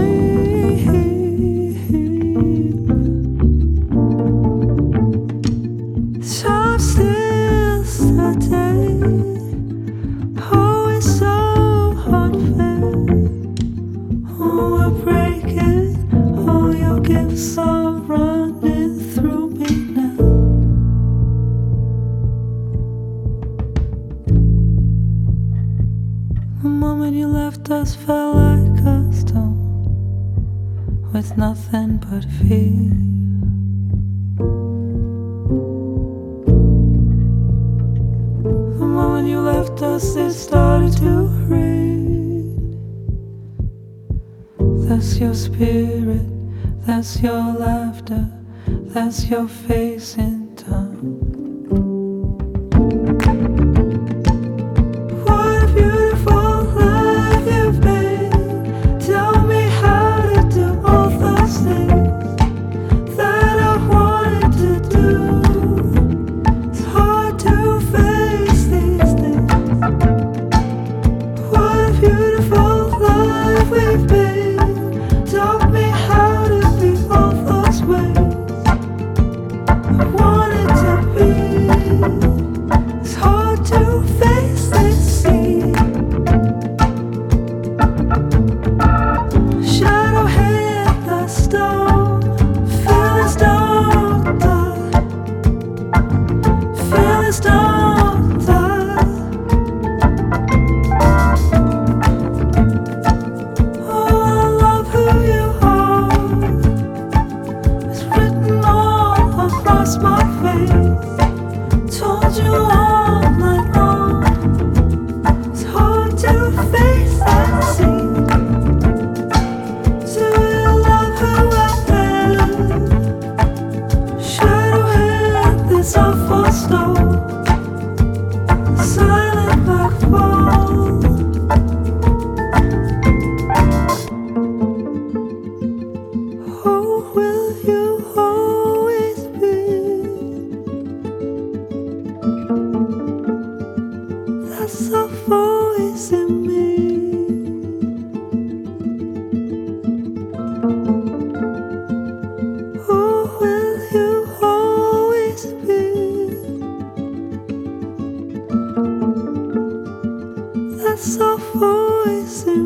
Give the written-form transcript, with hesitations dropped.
Time steals the day. Oh, it's so unfair. Oh, we're breaking. Oh, your gifts are running through me now. The moment you left us felt like a stone with nothing but fear. The moment you left us, it started to rain. That's your spirit, that's your laughter, that's your face in time. What a beautiful life you've made. Tell me how to do all those things that I wanted to do. It's hard to face these things. What a beautiful life we've made. Taught me how to be all those ways I wanted to be. It's hard to face this scene. Shadow hit the stone. Feel this don't die. Feel this don't die. Oh, I love who you are. It's written all across my face. Told you all night long. It's hard to face that scene. Do you love who I am? Shadow hit this awful stone. Silent black wall. Oh, will you always be that soft voice in me? Oh, will you always be that soft voice in